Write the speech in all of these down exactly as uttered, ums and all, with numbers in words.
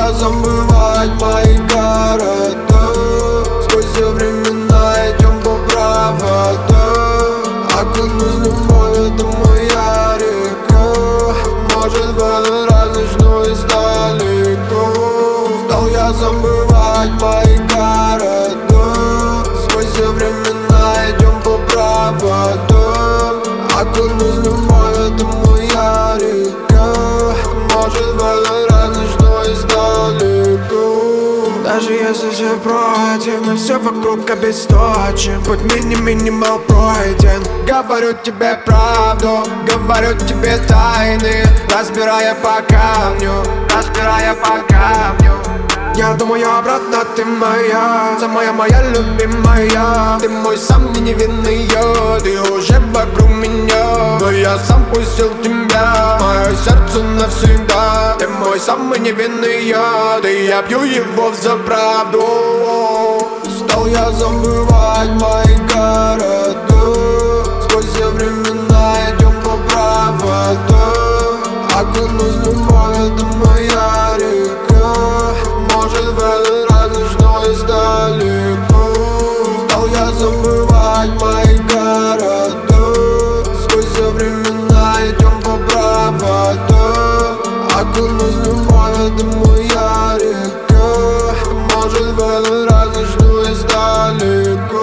я забывать мои города. Сквозь все времена идем по проводам. Окунусь в любовь, это моя река. Может в этот раз начну издалеку. Стал я забывать мои города. Сквозь все времена идем по проводам. Окунусь в любовь, это моя река. Может в этот раз начну издалека. Даже если все против, но все вокруг обесточен. Путь мини-минимал пройден. Говорю тебе правду, говорю тебе тайны, разбирая по камню, разбирая по камню. Я думаю обратно, ты моя, самая моя любимая. Ты мой самый невинный, ты уже вокруг меня. Но я сам пустил тебя, мое сердце навсегда. Ты мой самый невинный яд, и я пью его за правду. Стал я забывать мои города. Сквозь все времена идем по проводам. Окунусь в любовь, это моя река. Может в этот раз начну издалека. Стал я забывать мои города. Сквозь все времена идем по проводам. Окунусь в любовь, это моя река. Может в этот раз начну издалека.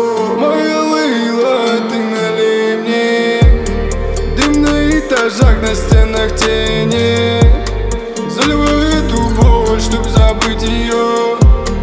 Моя Лейла, ты налей мне дым на этажах, на стенах тени. Заливай эту боль, чтоб забыть ее.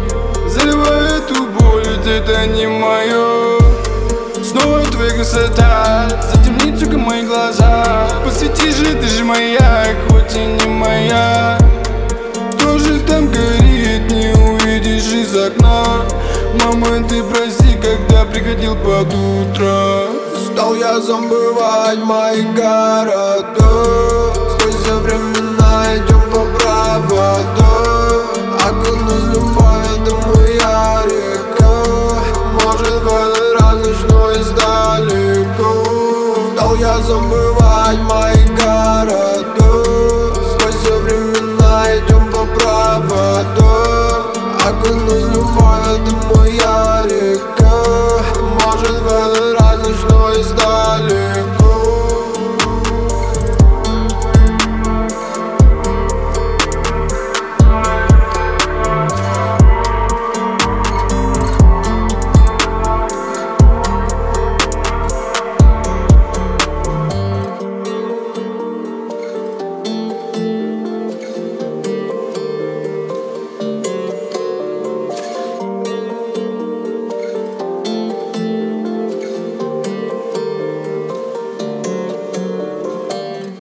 Заливай эту боль, ведь это не мое. Снова твоя красота затемнит только мои глаза. Посвети же, ты же моя, хоть и не моя. Кто же там горит, не увидишь из окна. Мама, ты прости, когда приходил под утро. Стал я забывать мои города. Сквозь все времена идем по проводам. Окунусь в любовь, это моя река. Может в этот раз начну издалека. Стал я забывать мои города. Сквозь все времена идем по проводам. Окунусь в любовь, это моя река. Может в этот раз начну издалека.